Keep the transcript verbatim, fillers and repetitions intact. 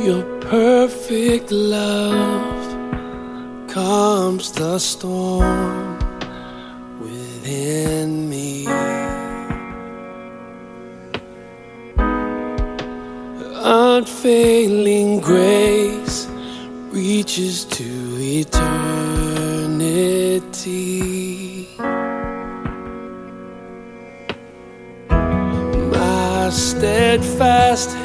your perfect love calms the storm within me. Unfailing grace reaches to eternity. My steadfast